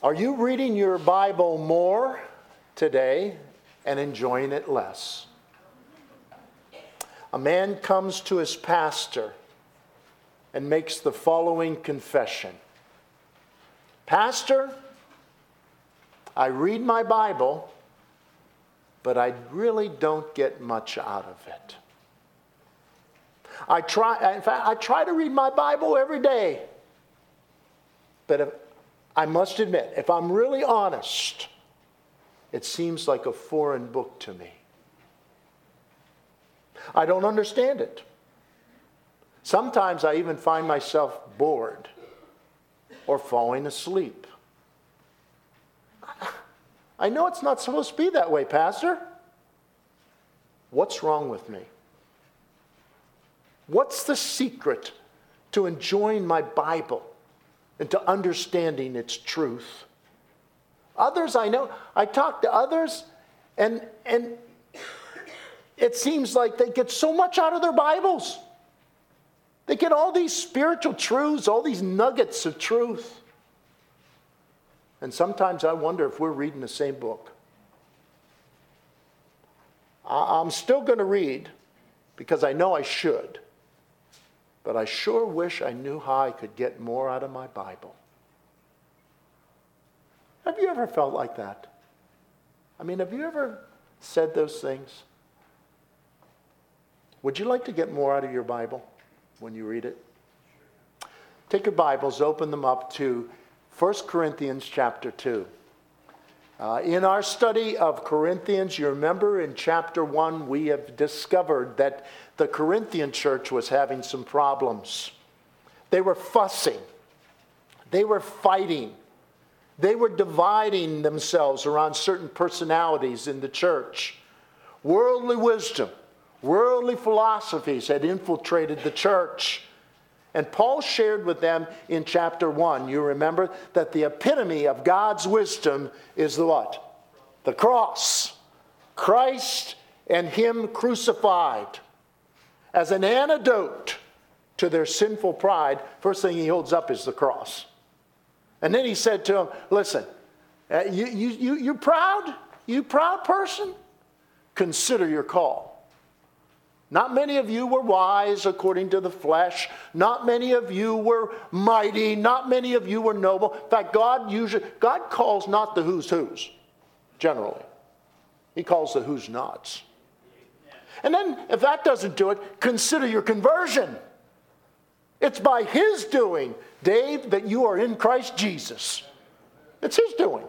Are you reading your Bible more today and enjoying it less? A man comes to his pastor and makes the following confession. Pastor, I read my Bible, but I really don't get much out of it. I try to read my Bible every day. But I must admit, if I'm really honest, it seems like a foreign book to me. I don't understand it. Sometimes I even find myself bored or falling asleep. I know it's not supposed to be that way, Pastor. What's wrong with me? What's the secret to enjoying my Bible and to understanding its truth? Others I know, I talk to others, and it seems like they get so much out of their Bibles. They get all these spiritual truths, all these nuggets of truth. And sometimes I wonder if we're reading the same book. I'm still going to read because I know I should. But I sure wish I knew how I could get more out of my Bible. Have you ever felt like that? I mean, have you ever said those things? Would you like to get more out of your Bible when you read it? Take your Bibles, open them up to 1 Corinthians chapter 2. In our study of Corinthians, you remember in chapter 1, we have discovered that the Corinthian church was having some problems. They were fussing. They were fighting. They were dividing themselves around certain personalities in the church. Worldly wisdom, worldly philosophies had infiltrated the church. And Paul shared with them in chapter 1, you remember, that the epitome of God's wisdom is the what? The cross. Christ and Him crucified. As an antidote to their sinful pride, first thing he holds up is the cross. And then he said to them, listen, you proud? You proud person? Consider your call. Not many of you were wise according to the flesh. Not many of you were mighty. Not many of you were noble. In fact, God calls not the who's, generally. He calls the who's nots. And then, if that doesn't do it, consider your conversion. It's by His doing, Dave, that you are in Christ Jesus. It's His doing.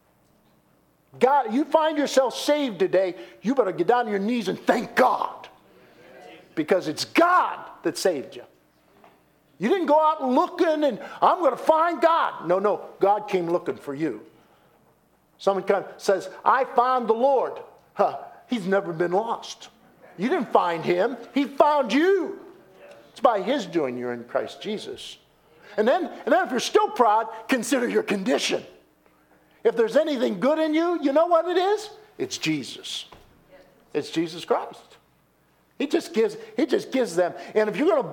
God, you find yourself saved today, you better get down on your knees and thank God. Because it's God that saved you. You didn't go out looking and I'm going to find God. No, God came looking for you. Someone says, I found the Lord. He's never been lost. You didn't find Him. He found you. It's by His doing you're in Christ Jesus. And then if you're still proud, consider your condition. If there's anything good in you, you know what it is? It's Jesus. It's Jesus Christ. He just gives them. And if you're going to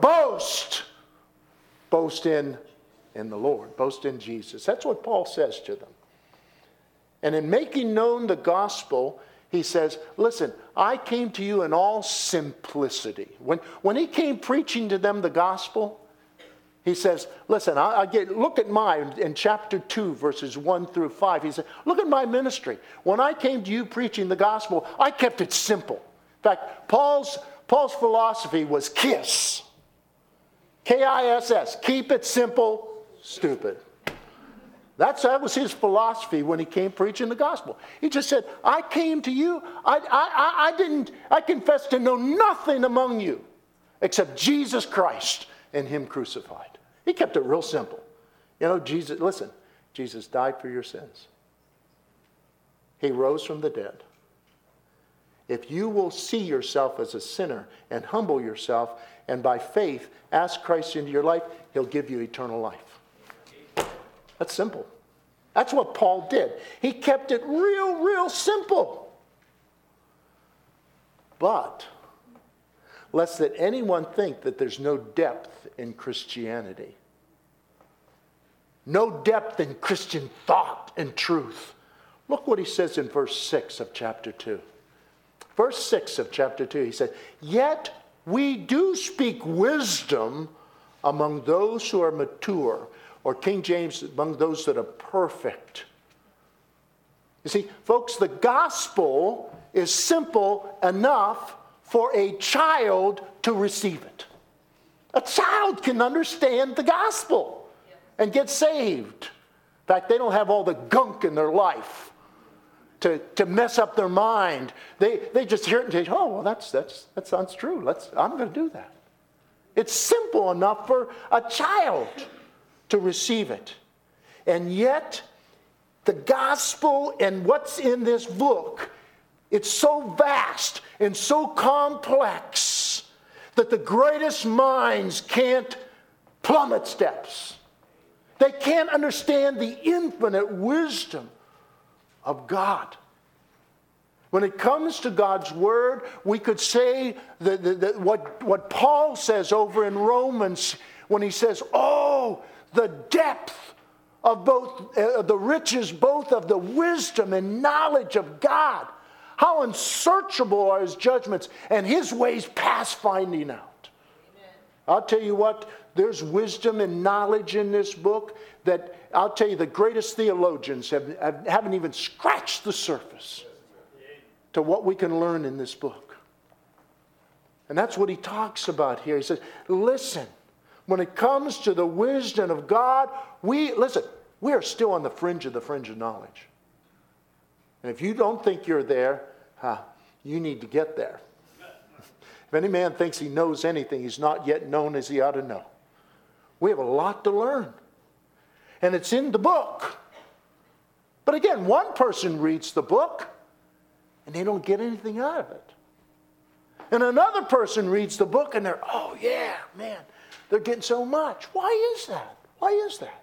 boast in the Lord. Boast in Jesus. That's what Paul says to them. And in making known the gospel, he says, listen, I came to you in all simplicity. When he came preaching to them the gospel, he says, listen, look at mine in chapter 2, verses 1 through 5. He said, look at my ministry. When I came to you preaching the gospel, I kept it simple. In fact, Paul's philosophy was KISS. K-I-S-S. Keep it simple, stupid. That was his philosophy when he came preaching the gospel. He just said, I came to you. I confess to know nothing among you except Jesus Christ and Him crucified. He kept it real simple. You know, Jesus died for your sins. He rose from the dead. If you will see yourself as a sinner and humble yourself and by faith ask Christ into your life, He'll give you eternal life. That's simple. That's what Paul did. He kept it real simple. But lest that anyone think that there's no depth in Christianity. no depth in Christian thought and truth. Look what he says in verse 6 of chapter 2. Verse 6 of chapter 2, he said, "Yet we do speak wisdom among those who are mature," or King James, among those that are perfect. You see, folks, the gospel is simple enough for a child to receive it. A child can understand the gospel and get saved. In fact, they don't have all the gunk in their life to mess up their mind. They just hear it and say, "Oh, well, that sounds true. I'm going to do that." It's simple enough for a child to receive it. And yet, the gospel and what's in this book, it's so vast and so complex that the greatest minds can't plumb its depths. They can't understand the infinite wisdom of God. When it comes to God's word, we could say that what Paul says over in Romans when he says, "Oh, the depth of both the riches, both of the wisdom and knowledge of God. How unsearchable are his judgments, and his ways past finding out." Amen. I'll tell you what, there's wisdom and knowledge in this book that I'll tell you the greatest theologians haven't even scratched the surface to what we can learn in this book. And that's what he talks about here. He says, listen, when it comes to the wisdom of God, we are still on the fringe of knowledge. And if you don't think you're there, you need to get there. If any man thinks he knows anything, he's not yet known as he ought to know. We have a lot to learn. And it's in the book. But again, one person reads the book and they don't get anything out of it. And another person reads the book and they're, "Oh yeah, man, they're getting so much." Why is that? Why is that?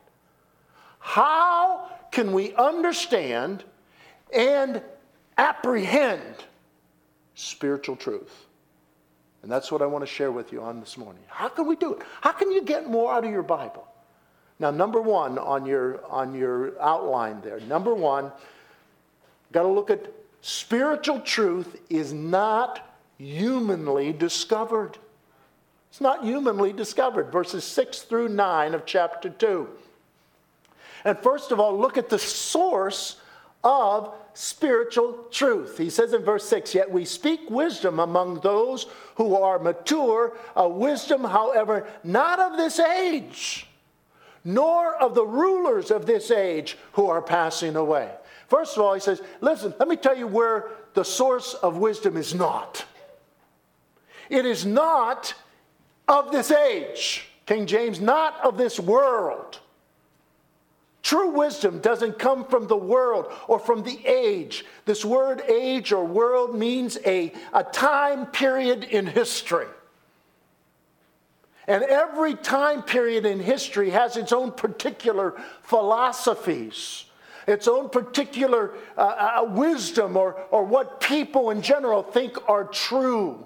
How can we understand and apprehend spiritual truth? And that's what I want to share with you on this morning. How can we do it? How can you get more out of your Bible? Now, number one on your outline there. Number one, got to look at spiritual truth is not humanly discovered. It's not humanly discovered. Verses 6 through 9 of chapter 2. And first of all, look at the source of spiritual truth. He says in verse 6, "Yet we speak wisdom among those who are mature, a wisdom, however, not of this age, nor of the rulers of this age who are passing away." First of all, he says, listen, let me tell you where the source of wisdom is not. It is not of this age. King James, not of this world. True wisdom doesn't come from the world or from the age. This word age or world means a time period in history. And every time period in history has its own particular philosophies, its own particular wisdom or what people in general think are true.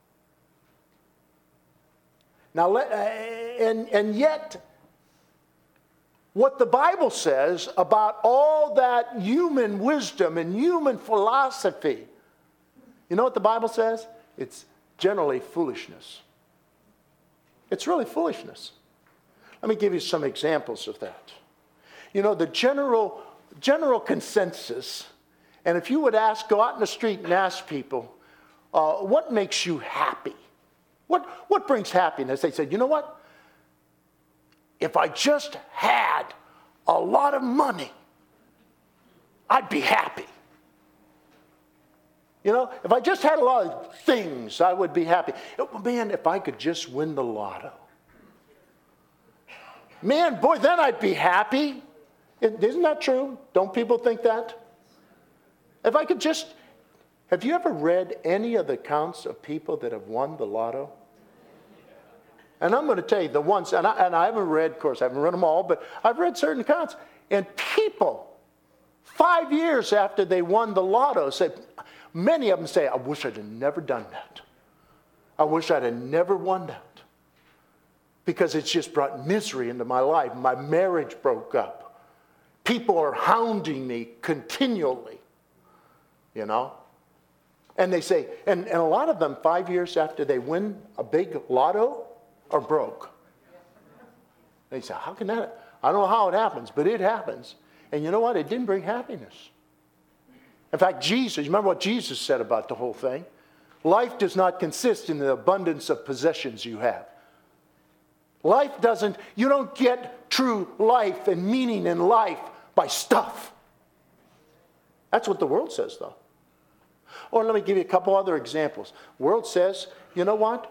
Now, and yet, what the Bible says about all that human wisdom and human philosophy, you know what the Bible says? It's generally foolishness. It's really foolishness. Let me give you some examples of that. You know, the general consensus, and if you would go out in the street and ask people, what makes you happy? What brings happiness? They said, you know what? If I just had a lot of money, I'd be happy. You know, if I just had a lot of things, I would be happy. Man, if I could just win the lotto. Man, boy, then I'd be happy. Isn't that true? Don't people think that? If I could just... Have you ever read any of the accounts of people that have won the lotto? And I'm going to tell you the ones, and I haven't read, of course, I haven't read them all, but I've read certain accounts. And people, 5 years after they won the lotto, said, many of them say, I wish I'd have never done that. I wish I'd have never won that. because it's just brought misery into my life. My marriage broke up. People are hounding me continually, you know. And they say, and a lot of them, 5 years after they win a big lotto, are broke. They say, how can that? I don't know how it happens, but it happens. And you know what? It didn't bring happiness. In fact, Jesus, you remember what Jesus said about the whole thing? Life does not consist in the abundance of possessions you have. Life doesn't, you don't get true life and meaning in life by stuff. That's what the world says, though. Or let me give you a couple other examples. The world says, you know what?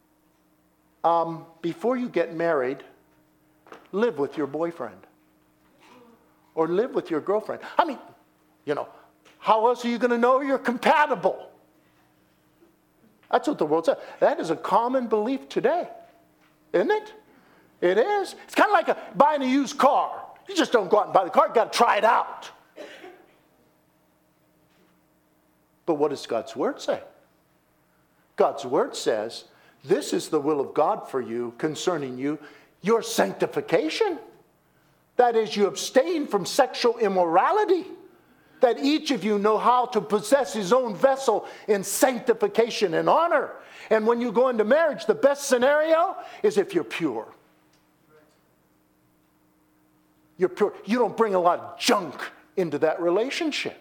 Before you get married, live with your boyfriend. Or live with your girlfriend. I mean, you know, how else are you going to know you're compatible? That's what the world says. That is a common belief today, isn't it? It is. It's kind of like buying a used car. You just don't go out and buy the car. You've got to try it out. But what does God's Word say? God's Word says, this is the will of God for you concerning you, your sanctification. That is, you abstain from sexual immorality. That each of you know how to possess his own vessel in sanctification and honor. And when you go into marriage, the best scenario is if you're pure. You're pure. You don't bring a lot of junk into that relationship.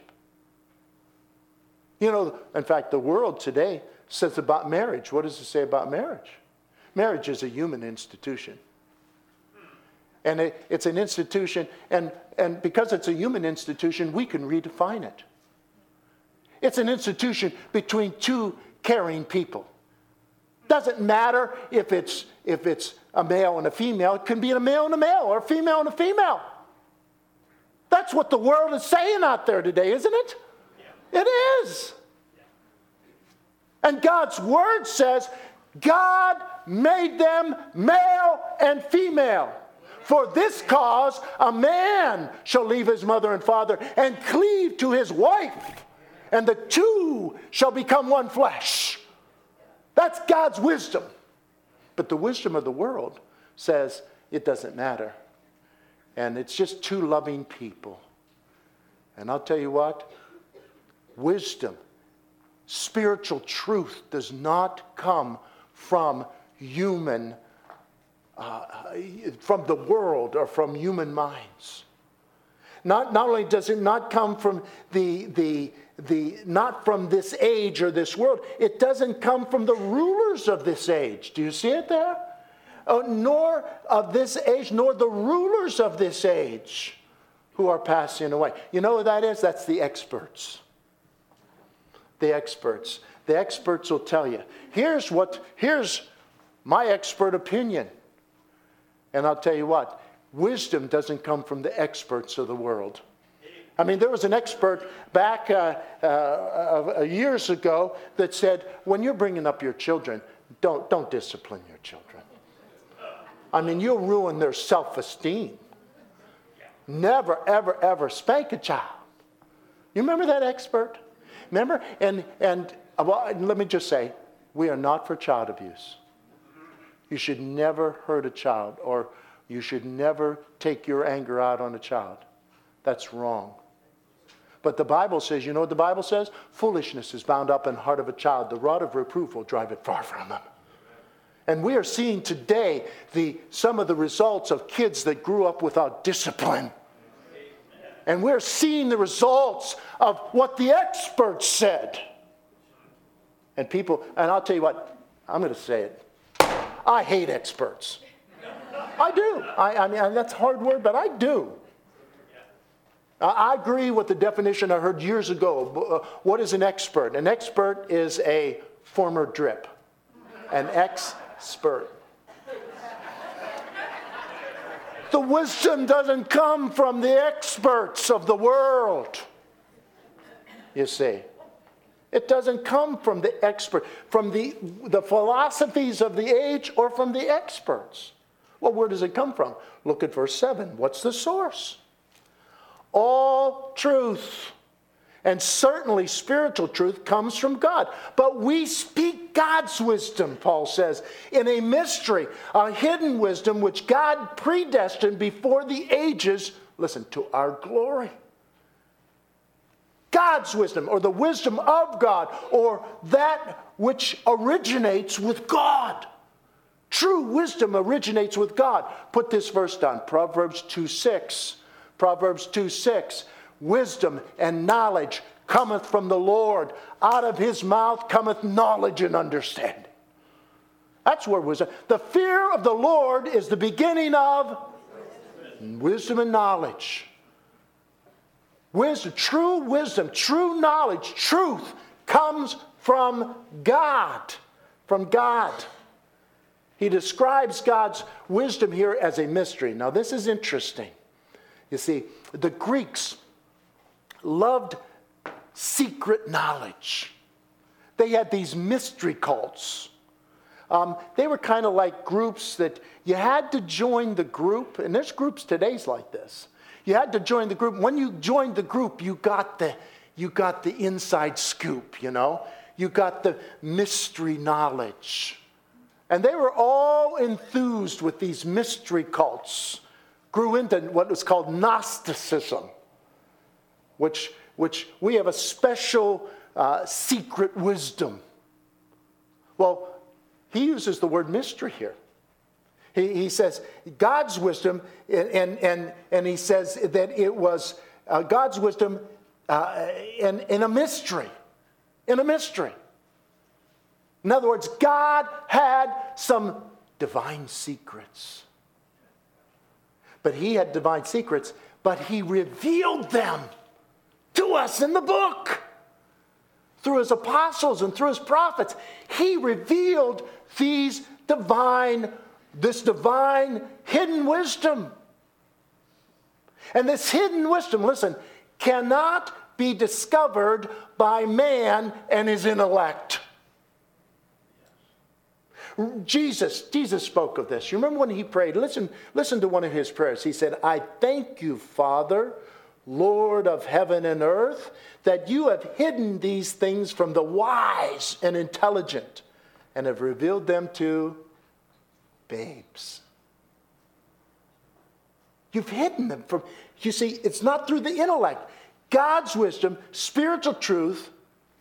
You know, in fact, the world today says about marriage. What does it say about marriage? Marriage is a human institution. And it's an institution, and because it's a human institution, we can redefine it. It's an institution between two caring people. Doesn't matter if it's a male and a female. It can be a male and a male, or a female and a female. That's what the world is saying out there today, isn't it? Yeah. It is. Yeah. And God's Word says, God made them male and female. For this cause, a man shall leave his mother and father and cleave to his wife, and the two shall become one flesh. That's God's wisdom. But the wisdom of the world says it doesn't matter. And it's just two loving people. And I'll tell you what, wisdom, spiritual truth does not come from from the world or from human minds. Not only does it not come from not from this age or this world, it doesn't come from the rulers of this age. Do you see it there? Nor of this age, nor the rulers of this age who are passing away. You know what that is? That's the experts. The experts. The experts will tell you, here's my expert opinion. And I'll tell you what, wisdom doesn't come from the experts of the world. I mean, there was an expert back years ago that said, when you're bringing up your children, don't discipline your children. I mean, you'll ruin their self-esteem. Never, ever, ever spank a child. You remember that expert? Remember? And well, let me just say, we are not for child abuse. You should never hurt a child, or you should never take your anger out on a child. That's wrong. But the Bible says, you know what the Bible says? Foolishness is bound up in the heart of a child. The rod of reproof will drive it far from them. And we are seeing today some of the results of kids that grew up without discipline. And we're seeing the results of what the experts said. And I'll tell you what, I'm going to say it. I hate experts. I do. I mean, that's a hard word, but I do. I agree with the definition I heard years ago. What is an expert? An expert is a former drip. An expert. The wisdom doesn't come from the experts of the world. You see. It doesn't come from the expert, from the philosophies of the age, or from the experts. Well, where does it come from? Look at verse 7. What's the source? All truth And certainly spiritual truth comes from God. But we speak God's wisdom, Paul says, in a mystery, a hidden wisdom which God predestined before the ages, listen, to our glory. God's wisdom, or the wisdom of God, or that which originates with God. True wisdom originates with God. Put this verse down, Proverbs 2:6. Proverbs 2:6. Wisdom and knowledge cometh from the Lord. Out of his mouth cometh knowledge and understanding. That's where wisdom. The fear of the Lord is the beginning of wisdom and knowledge. Wisdom, true knowledge, truth comes from God. From God. He describes God's wisdom here as a mystery. Now, this is interesting. You see, the Greeks loved secret knowledge. They had these mystery cults. They were kind of like groups that you had to join the group, and there's groups today like this. You had to join the group. When you joined the group, you got the inside scoop, you know. You got the mystery knowledge. And they were all enthused with these mystery cults. Grew into what was called Gnosticism, which we have a special secret wisdom. Well, he uses the word mystery here. He says God's wisdom, and he says that it was God's wisdom in a mystery. In a mystery. In other words, God had some divine secrets. But he had divine secrets, but he revealed them to us in the book. Through his apostles and through his prophets. He revealed this divine hidden wisdom. And this hidden wisdom, listen, cannot be discovered by man and his intellect. Jesus spoke of this. You remember when he prayed? Listen to one of his prayers. He said, I thank you, Father, Lord of heaven and earth, that you have hidden these things from the wise and intelligent and have revealed them to babes. You've hidden them from, you see, it's not through the intellect. God's wisdom, spiritual truth,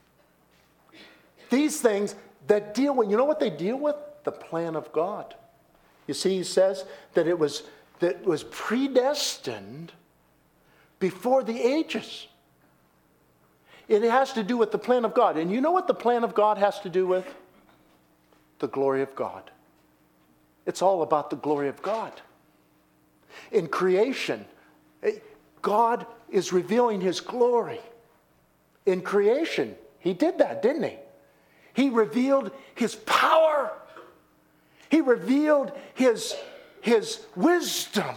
these things that deal with, you know what they deal with? The plan of God. You see, he says that it was predestined before the ages. It has to do with the plan of God. And you know what the plan of God has to do with? The glory of God. It's all about the glory of God. In creation, God is revealing his glory. In creation, he did that, didn't he? He revealed his power. He revealed his wisdom.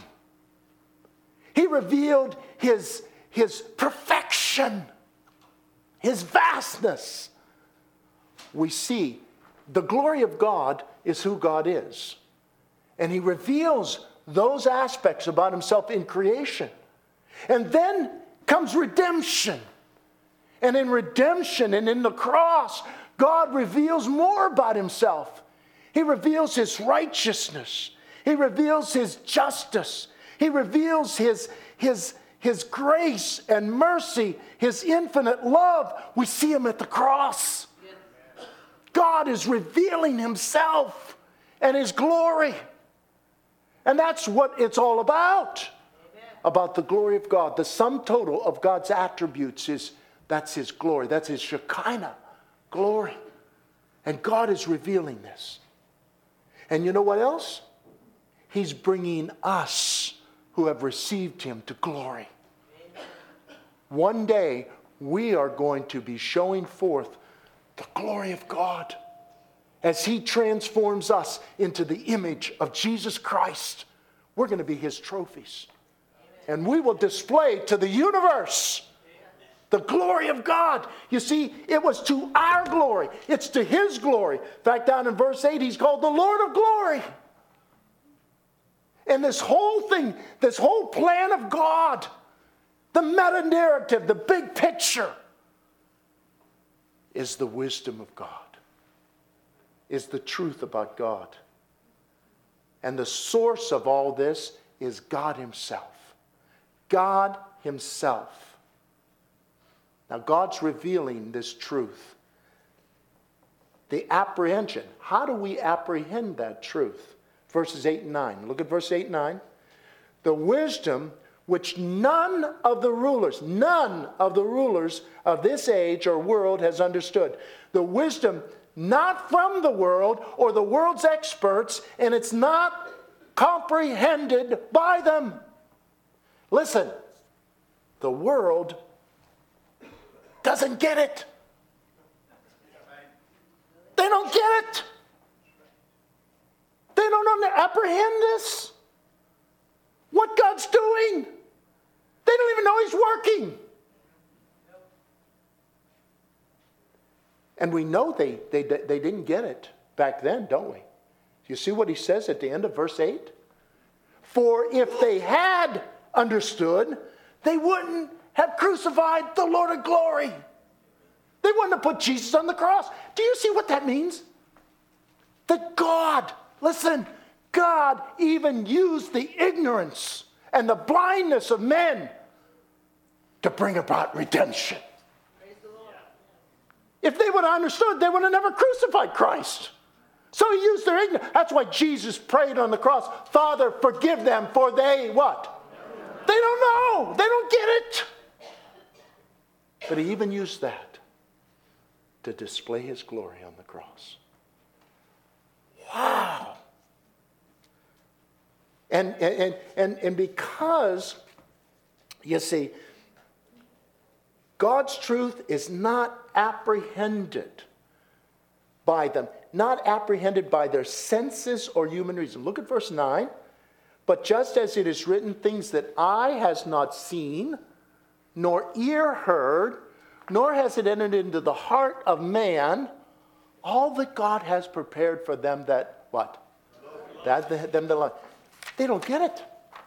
He revealed his perfection, his vastness. We see the glory of God is who God is. And he reveals those aspects about himself in creation. And then comes redemption. And in redemption and in the cross, God reveals more about himself. He reveals his righteousness. He reveals his justice. He reveals his grace and mercy, his infinite love. We see him at the cross. God is revealing himself and his glory. And that's what it's all about. Amen. About the glory of God. The sum total of God's attributes that's his glory. That's his Shekinah glory. And God is revealing this. And you know what else? He's bringing us who have received him to glory. Amen. One day, we are going to be showing forth the glory of God as he transforms us into the image of Jesus Christ. We're going to be his trophies. Amen. And we will display to the universe the glory of God. You see, it was to our glory. It's to his glory. In fact, down in verse 8, he's called the Lord of glory. And this whole thing, this whole plan of God, the meta-narrative, the big picture, is the wisdom of God, is the truth about God. And the source of all this is God himself. God himself. Now God's revealing this truth. The apprehension. How do we apprehend that truth? Verses 8 and 9. Look at verse 8 and 9. The wisdom which none of the rulers of this age or world has understood. The wisdom not from the world or the world's experts, and it's not comprehended by them. Listen, the world doesn't get it. They don't get it. They don't apprehend this. What God's doing. They don't even know he's working. And we know they didn't get it back then, don't we? You see what he says at the end of verse 8? For if they had understood, they wouldn't have crucified the Lord of glory. They wouldn't have put Jesus on the cross. Do you see what that means? That God, listen, God even used the ignorance and the blindness of men to bring about redemption. If they would have understood, they would have never crucified Christ. So he used their ignorance. That's why Jesus prayed on the cross, Father, forgive them, for they what? They don't know. They don't get it. But he even used that to display his glory on the cross. Wow. And because, you see, God's truth is not apprehended by them, not apprehended by their senses or human reason. Look at verse 9. But just as it is written, things that eye has not seen, nor ear heard, nor has it entered into the heart of man, all that God has prepared for them that, what? Them that love. They don't get it.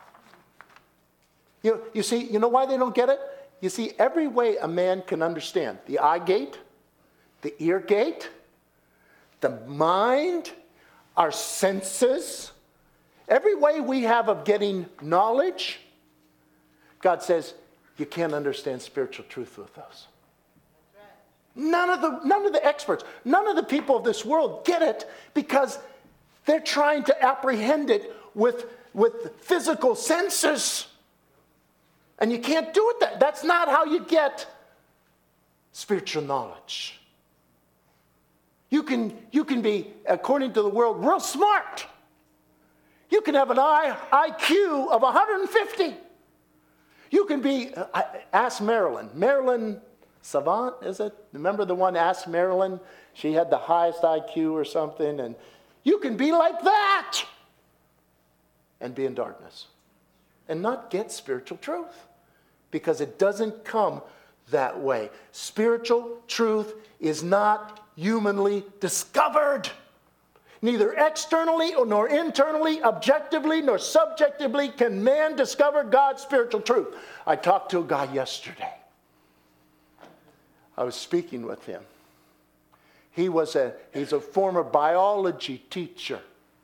You see, you know why they don't get it? You see, every way a man can understand, the eye gate, the ear gate, the mind, our senses, every way we have of getting knowledge, God says, you can't understand spiritual truth with those. None of the experts, none of the people of this world get it because they're trying to apprehend it with physical senses. And you can't do it. That's not how you get spiritual knowledge. You can be, according to the world, real smart. You can have an IQ of 150. You can be, ask Marilyn. Marilyn Savant, is it? Remember the one, Ask Marilyn? She had the highest IQ or something. And you can be like that and be in darkness and not get spiritual truth because it doesn't come that way. Spiritual truth is not humanly discovered. Neither externally nor internally, objectively nor subjectively can man discover God's spiritual truth. I talked to a guy yesterday. I was speaking with him. He's a former biology teacher.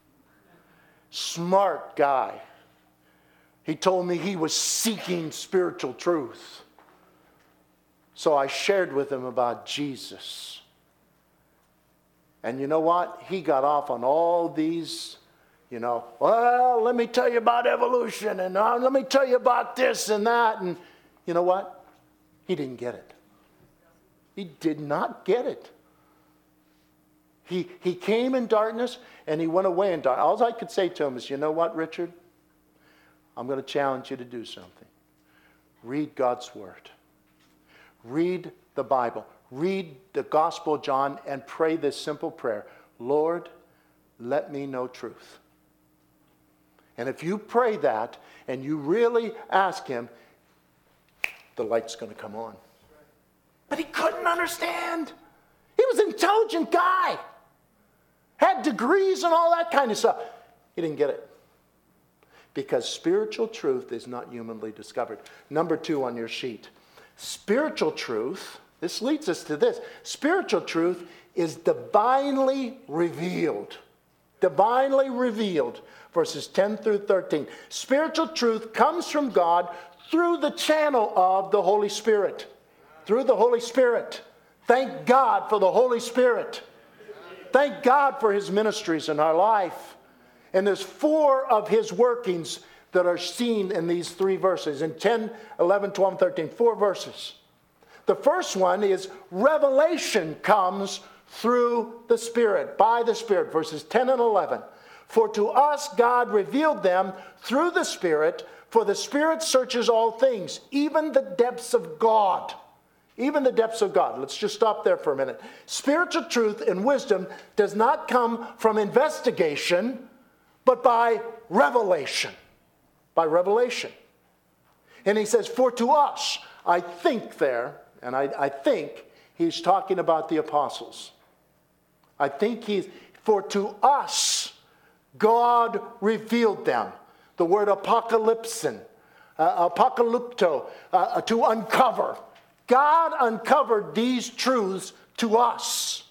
Smart guy. He told me he was seeking spiritual truth. So I shared with him about Jesus. And you know what? He got off on all these, well, let me tell you about evolution, and let me tell you about this and that. And you know what? He didn't get it. He did not get it. He came in darkness, and he went away in darkness. All I could say to him is, you know what, Richard? I'm going to challenge you to do something. Read God's Word. Read the Bible. Read the Gospel of John and pray this simple prayer. Lord, let me know truth. And if you pray that and you really ask him, the light's going to come on. But he couldn't understand. He was an intelligent guy. Had degrees and all that kind of stuff. He didn't get it. Because spiritual truth is not humanly discovered. Number 2 on your sheet. Spiritual truth This leads us to this. Spiritual truth is divinely revealed. Divinely revealed. Verses 10 through 13. Spiritual truth comes from God through the channel of the Holy Spirit. Through the Holy Spirit. Thank God for the Holy Spirit. Thank God for His ministries in our life. And there's 4 of His workings that are seen in these 3 verses. In 10, 11, 12, and 13. 4 verses. The first one is revelation comes through the Spirit, by the Spirit. Verses 10 and 11. For to us God revealed them through the Spirit, for the Spirit searches all things, even the depths of God. Even the depths of God. Let's just stop there for a minute. Spiritual truth and wisdom does not come from investigation, but by revelation. By revelation. And he says, for to us, I think there, and I think he's talking about the apostles. I think for to us, God revealed them. The word apocalypsin, apocalypto, to uncover. God uncovered these truths to us,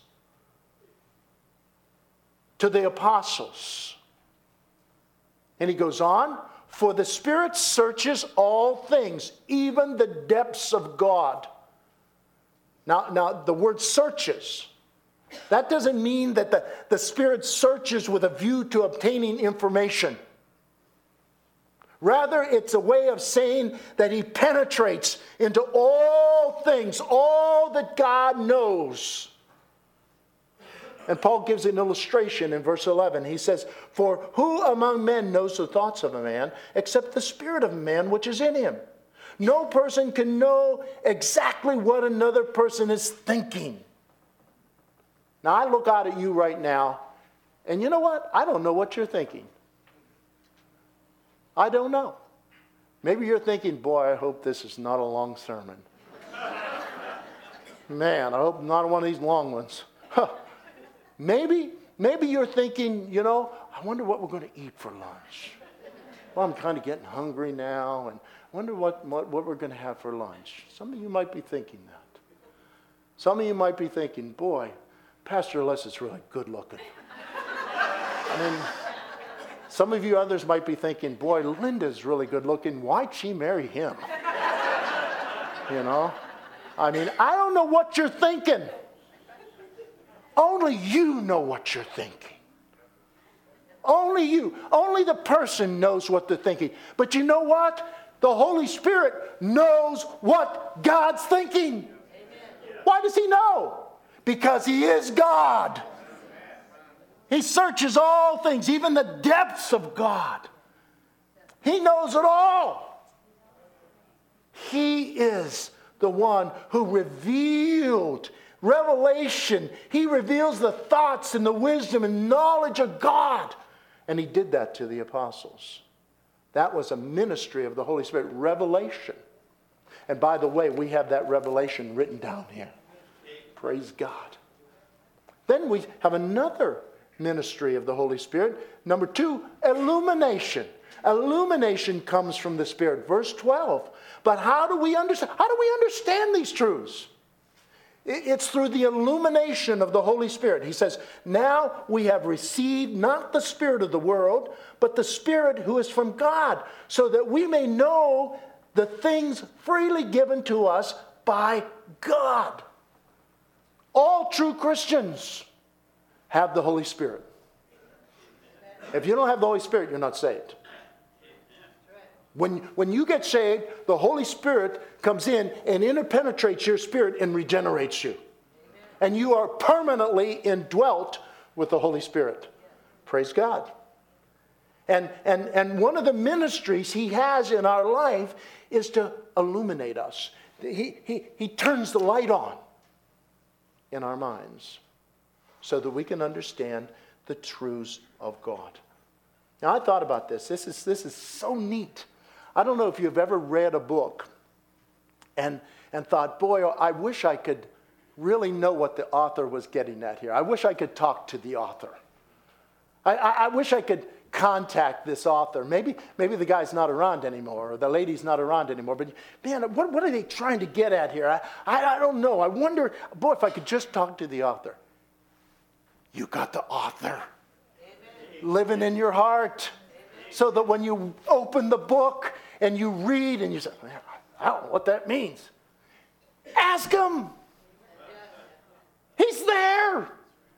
to the apostles. And he goes on, for the Spirit searches all things, even the depths of God. Now the word searches, that doesn't mean that the Spirit searches with a view to obtaining information. Rather, it's a way of saying that He penetrates into all things, all that God knows. And Paul gives an illustration in verse 11. He says, for who among men knows the thoughts of a man except the spirit of man which is in him? No person can know exactly what another person is thinking. Now, I look out at you right now, and you know what? I don't know what you're thinking. I don't know. Maybe you're thinking, boy, I hope this is not a long sermon. Man, I hope not one of these long ones. Huh. Maybe you're thinking, I wonder what we're going to eat for lunch. Well, I'm kind of getting hungry now, and I wonder what we're going to have for lunch. Some of you might be thinking that. Some of you might be thinking, boy, Pastor Les is really good looking. I mean, some of you others might be thinking, boy, Linda's really good looking. Why'd she marry him? I mean, I don't know what you're thinking. Only you know what you're thinking. Only you. Only the person knows what they're thinking. But you know what? The Holy Spirit knows what God's thinking. Amen. Why does He know? Because He is God. He searches all things, even the depths of God. He knows it all. He is the one who revealed revelation. He reveals the thoughts and the wisdom and knowledge of God. And He did that to the apostles. That was a ministry of the Holy Spirit, revelation. And by the way, we have that revelation written down here. Praise God. Then we have another ministry of the Holy Spirit. Number 2, illumination. Illumination comes from the Spirit. Verse 12. But how do we understand these truths? It's through the illumination of the Holy Spirit. He says, now we have received not the spirit of the world, but the Spirit who is from God, so that we may know the things freely given to us by God. All true Christians have the Holy Spirit. If you don't have the Holy Spirit, you're not saved. When you get saved, the Holy Spirit comes in and interpenetrates your spirit and regenerates you. And you are permanently indwelt with the Holy Spirit. Praise God. And one of the ministries He has in our life is to illuminate us. He turns the light on in our minds so that we can understand the truths of God. Now, I thought about this. This is so neat. I don't know if you've ever read a book and thought, boy, I wish I could really know what the author was getting at here. I wish I could talk to the author. I wish I could contact this author. Maybe the guy's not around anymore, or the lady's not around anymore. But man, what are they trying to get at here? I don't know. I wonder, boy, if I could just talk to the author. You got the author living in your heart, so that when you open the book and you read and you say, I don't know what that means. Ask him. He's there.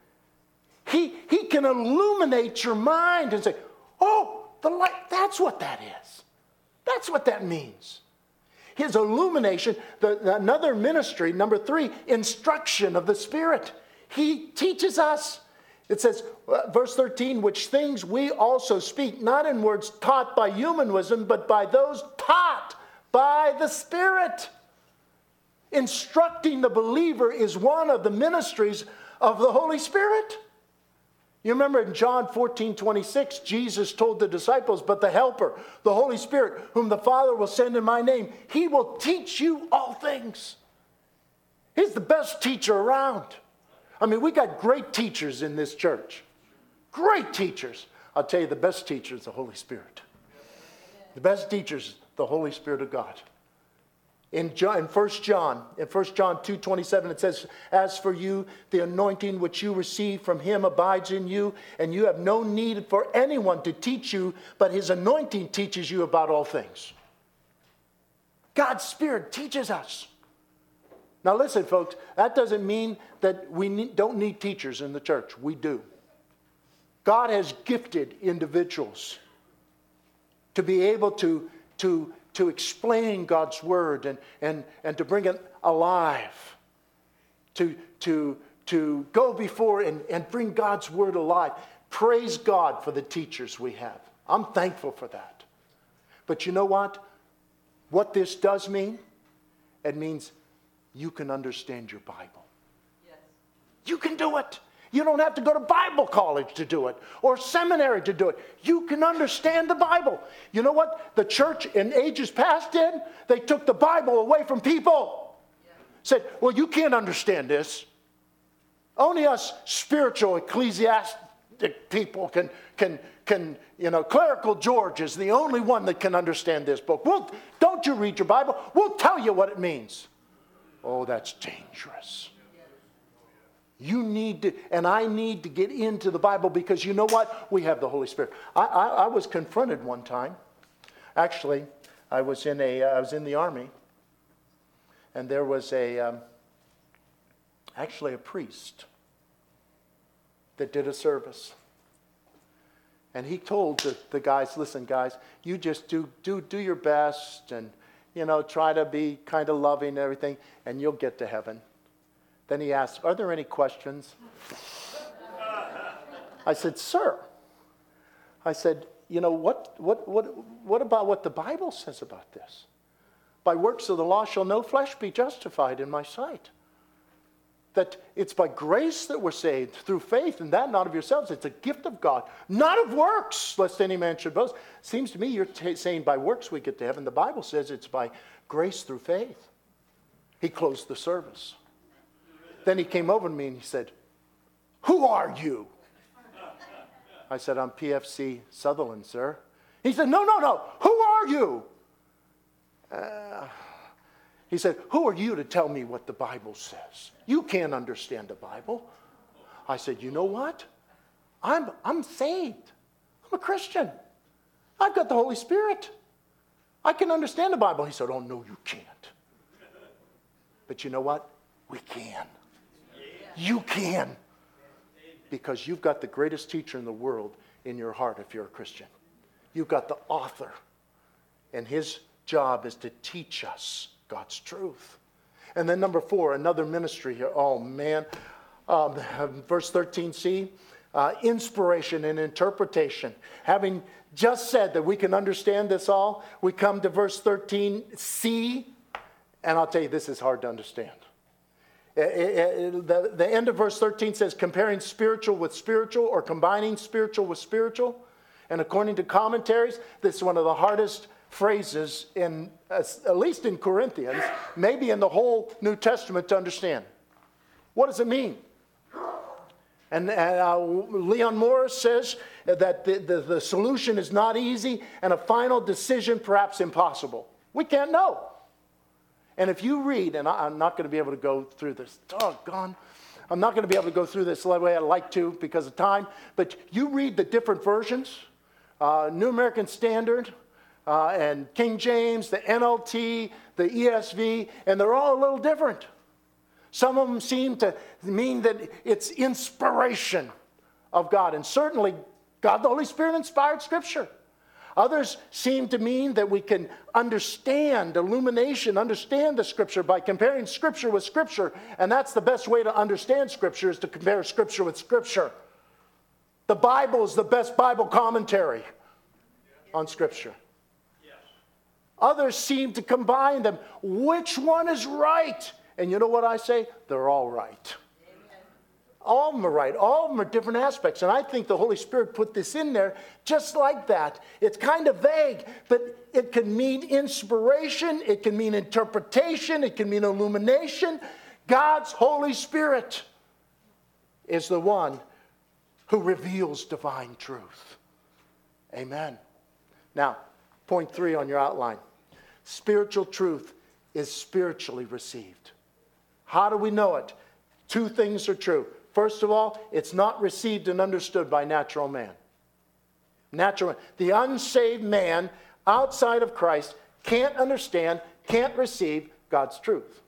He can illuminate your mind and say, oh, the light, that's what that is. That's what that means. His illumination, another ministry, number 3, instruction of the Spirit. He teaches us. It says, verse 13, which things we also speak, not in words taught by human wisdom, but by those taught by the Spirit. Instructing the believer is one of the ministries of the Holy Spirit. You remember in John 14:26, Jesus told the disciples, but the Helper, the Holy Spirit, whom the Father will send in my name, he will teach you all things. He's the best teacher around. I mean, we got great teachers in this church. Great teachers. I'll tell you, the best teacher is the Holy Spirit. The best teacher is the Holy Spirit of God. In 1 John 2:27, it says, as for you, the anointing which you receive from him abides in you, and you have no need for anyone to teach you, but his anointing teaches you about all things. God's Spirit teaches us. Now listen, folks, that doesn't mean that we don't need teachers in the church. We do. God has gifted individuals to be able to explain God's word and to bring it alive, to go before and bring God's word alive. Praise God for the teachers we have. I'm thankful for that. But you know what? What this does mean? It means you can understand your Bible. Yes. You can do it. You don't have to go to Bible college to do it or seminary to do it. You can understand the Bible. You know what the church in ages past did? They took the Bible away from people. Yeah. Said, well, you can't understand this. Only us spiritual ecclesiastic people can clerical George is the only one that can understand this book. Well, don't you read your Bible? We'll tell you what it means. Oh, that's dangerous. You need to, and I need to get into the Bible because you know what? We have the Holy Spirit. I was confronted one time. Actually, I was in the Army, and there was actually a priest that did a service. And he told the guys, listen, guys, you just do your best and, try to be kind of loving and everything, and you'll get to heaven. Then he asked, are there any questions? I said, sir. I said, what about what the Bible says about this? By works of the law shall no flesh be justified in my sight. That it's by grace that we're saved, through faith, and that not of yourselves. It's a gift of God, not of works, lest any man should boast. Seems to me you're saying by works we get to heaven. The Bible says it's by grace through faith. He closed the service. Then he came over to me and he said, who are you? I said, I'm PFC Sutherland, sir. He said, no. Who are you? He said, who are you to tell me what the Bible says? You can't understand the Bible. I said, you know what? I'm saved. I'm a Christian. I've got the Holy Spirit. I can understand the Bible. He said, oh, no, you can't. But you know what? We can. You can. Because you've got the greatest teacher in the world in your heart if you're a Christian. You've got the author. And his job is to teach us God's truth. And then number 4, another ministry here. Oh, man. Verse 13c, inspiration and interpretation. Having just said that we can understand this all, we come to verse 13c, and I'll tell you, this is hard to understand. The end of verse 13 says, comparing spiritual with spiritual or combining spiritual with spiritual. And according to commentaries, this is one of the hardest phrases in, at least in Corinthians, maybe in the whole New Testament to understand. What does it mean? And Leon Morris says that the solution is not easy and a final decision perhaps impossible. We can't know. And if you read, and I'm not going to be able to go through this, doggone, I'm not going to be able to go through this the way I'd like to because of time, but you read the different versions, New American Standard, and King James, the NLT, the ESV, and they're all a little different. Some of them seem to mean that it's inspiration of God, and certainly God the Holy Spirit inspired Scripture. Others seem to mean that we can understand illumination, understand the Scripture by comparing Scripture with Scripture, and that's the best way to understand Scripture, is to compare Scripture with Scripture. The Bible is the best Bible commentary on Scripture. Others seem to combine them. Which one is right? And you know what I say? They're all right. Amen. All of them are right. All of them are different aspects. And I think the Holy Spirit put this in there just like that. It's kind of vague, but it can mean inspiration. It can mean interpretation. It can mean illumination. God's Holy Spirit is the one who reveals divine truth. Amen. Now, point 3 on your outline. Spiritual truth is spiritually received. How do we know it? 2 things are true. First of all, it's not received and understood by natural man. The unsaved man outside of Christ can't understand, can't receive God's truth.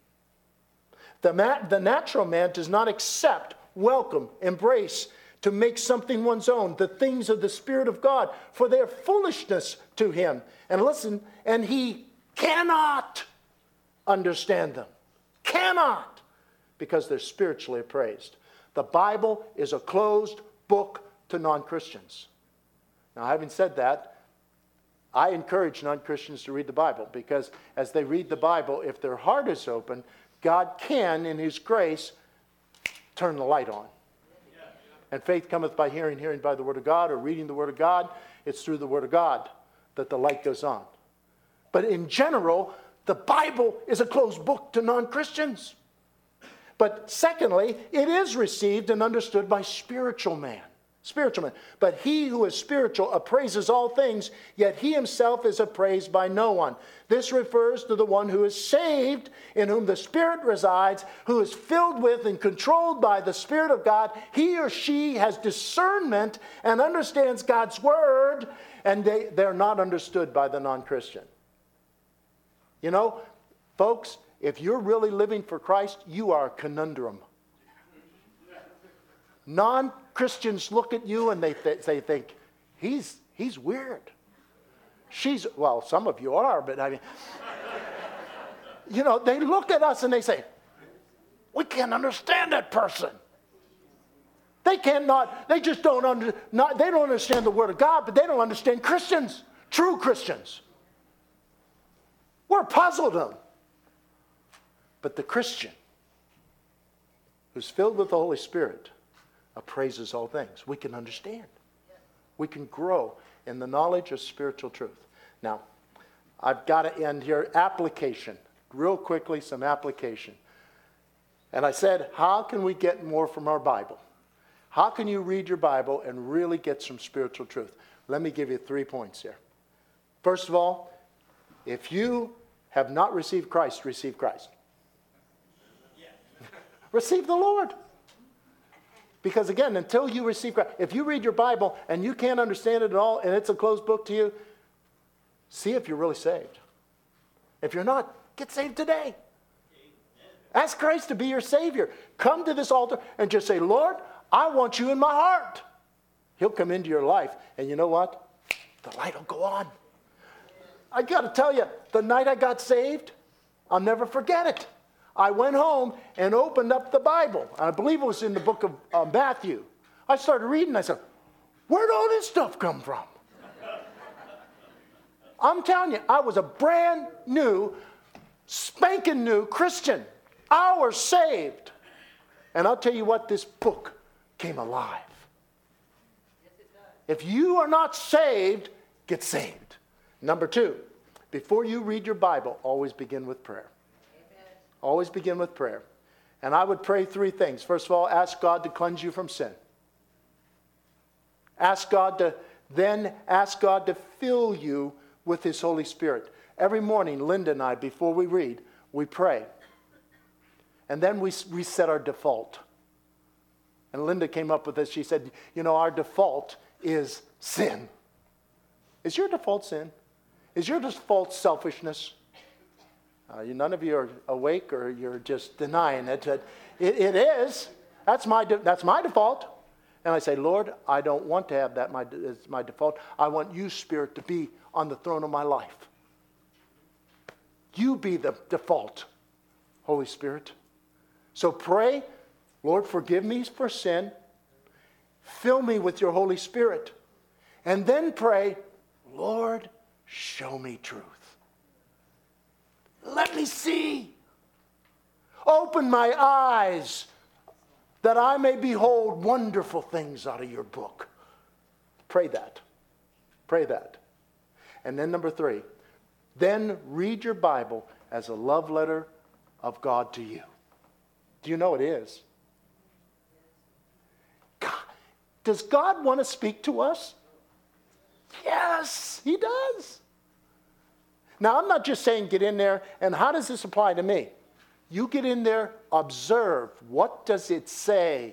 The natural man does not accept, welcome, embrace, to make something one's own, the things of the Spirit of God, for their foolishness to him. And listen, and he cannot understand them. Cannot, because they're spiritually appraised. The Bible is a closed book to non-Christians. Now, having said that, I encourage non-Christians to read the Bible, because as they read the Bible, if their heart is open, God can, in His grace, turn the light on. And faith cometh by hearing, hearing by the Word of God, or reading the Word of God. It's through the Word of God that the light goes on. But in general, the Bible is a closed book to non-Christians. But secondly, it is received and understood by spiritual man. Spiritual man. But he who is spiritual appraises all things, yet he himself is appraised by no one. This refers to the one who is saved, in whom the Spirit resides, who is filled with and controlled by the Spirit of God. He or she has discernment and understands God's Word, and they're not understood by the non-Christian. You know, folks, if you're really living for Christ, you are a conundrum. Non-Christians look at you and they think, he's weird. Well, some of you are, but I mean, you know, they look at us and they say, we can't understand that person. They just don't they don't understand the Word of God, but they don't understand Christians, true Christians. We're puzzled them. But the Christian who's filled with the Holy Spirit appraises all things. We can understand. We can grow in the knowledge of spiritual truth. Now, I've got to end here. Application. Real quickly, some application. And I said, how can we get more from our Bible? How can you read your Bible and really get some spiritual truth? Let me give you 3 points here. First of all, if you have not received Christ, receive Christ. Receive the Lord. Because again, until you receive Christ, if you read your Bible and you can't understand it at all and it's a closed book to you, see if you're really saved. If you're not, get saved today. Ask Christ to be your Savior. Come to this altar and just say, Lord, I want you in my heart. He'll come into your life. And you know what? The light will go on. I got to tell you, the night I got saved, I'll never forget it. I went home and opened up the Bible. I believe it was in the book of Matthew. I started reading. I said, where'd all this stuff come from? I'm telling you, I was a brand new, spanking new Christian. Hours saved. And I'll tell you what, this book came alive. Yes, it does. If you are not saved, get saved. Number 2, before you read your Bible, always begin with prayer. Amen. Always begin with prayer. And I would pray three things. First of all, ask God to cleanse you from sin. Ask God to fill you with His Holy Spirit. Every morning, Linda and I, before we read, we pray. And then we set our default. And Linda came up with this. She said, our default is sin. Is your default sin? Is your default selfishness? None of you are awake, or you're just denying it. It is. That's my default. And I say, Lord, I don't want to have that as my default. I want you, Spirit, to be on the throne of my life. You be the default, Holy Spirit. So pray, Lord, forgive me for sin. Fill me with your Holy Spirit. And then pray, Lord, show me truth. Let me see. Open my eyes that I may behold wonderful things out of your book. Pray that. Pray that. And then number 3, then read your Bible as a love letter of God to you. Do you know it is? God, does God want to speak to us? Yes, He does. Now, I'm not just saying get in there, and how does this apply to me? You get in there, observe. What does it say?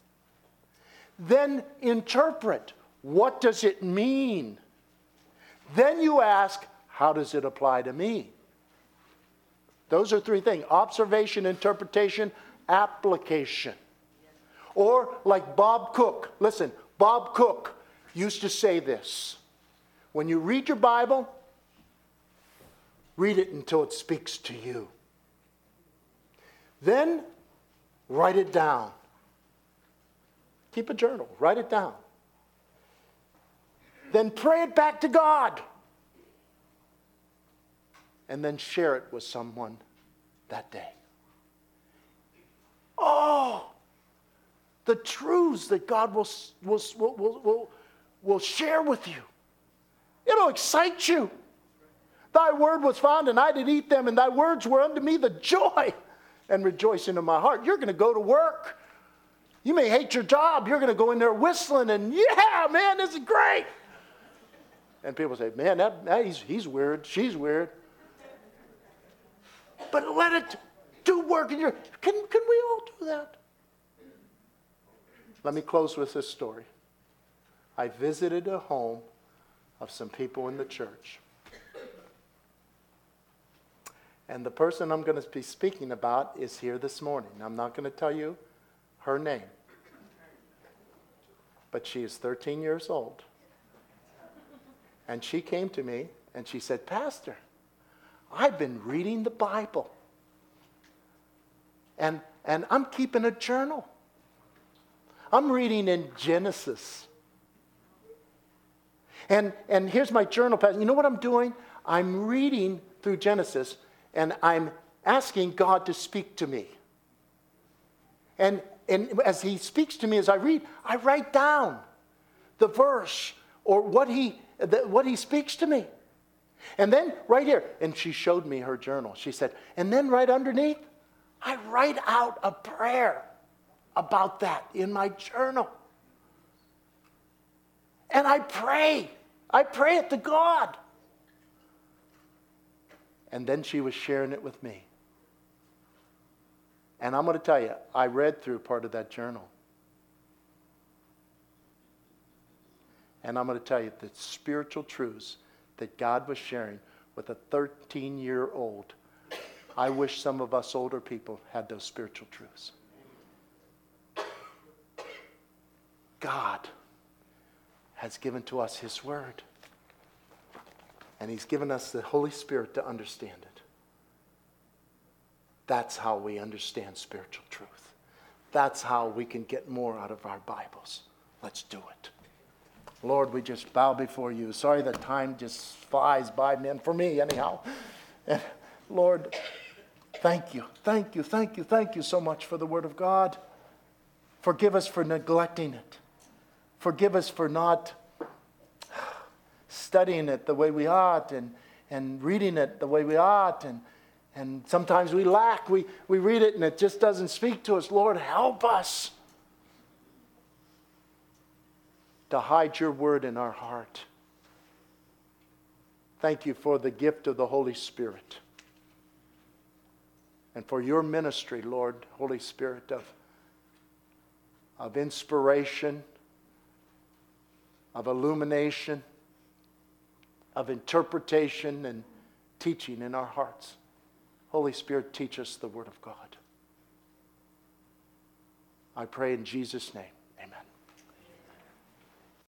Then interpret. What does it mean? Then you ask, how does it apply to me? Those are 3 things: observation, interpretation, application. Or like Bob Cook. Listen, Bob Cook used to say this. When you read your Bible, read it until it speaks to you. Then write it down. Keep a journal. Write it down. Then pray it back to God. And then share it with someone that day. Oh, the truths that God will share with you. It'll excite you. Thy word was found, and I did eat them, and thy words were unto me the joy and rejoicing of my heart. You're going to go to work. You may hate your job. You're going to go in there whistling, and yeah, man, this is great. And people say, man, he's weird. She's weird. But let it do work in your... Can we all do that? Let me close with this story. I visited a home of some people in the church. And the person I'm going to be speaking about is here this morning. I'm not going to tell you her name. But she is 13 years old. And she came to me and she said, Pastor, I've been reading the Bible. And I'm keeping a journal. I'm reading in Genesis. And here's my journal, Pastor. You know what I'm doing? I'm reading through Genesis, and I'm asking God to speak to me. And as He speaks to me as I read, I write down the verse or what He speaks to me. And then right here, and she showed me her journal. She said, and then right underneath, I write out a prayer about that in my journal. And I pray. I pray it to God. And then she was sharing it with me. And I'm going to tell you, I read through part of that journal. And I'm going to tell you the spiritual truths that God was sharing with a 13-year-old. I wish some of us older people had those spiritual truths. God has given to us His Word. And He's given us the Holy Spirit to understand it. That's how we understand spiritual truth. That's how we can get more out of our Bibles. Let's do it. Lord, we just bow before you. Sorry that time just flies by, man, for me anyhow. And Lord, thank you so much for the Word of God. Forgive us for neglecting it. Forgive us for not studying it the way we ought and reading it the way we ought And sometimes we lack. We read it and it just doesn't speak to us. Lord, help us to hide your word in our heart. Thank you for the gift of the Holy Spirit. And for your ministry, Lord, Holy Spirit, of inspiration, of illumination, of interpretation and teaching in our hearts. Holy Spirit, teach us the Word of God. I pray in Jesus' name.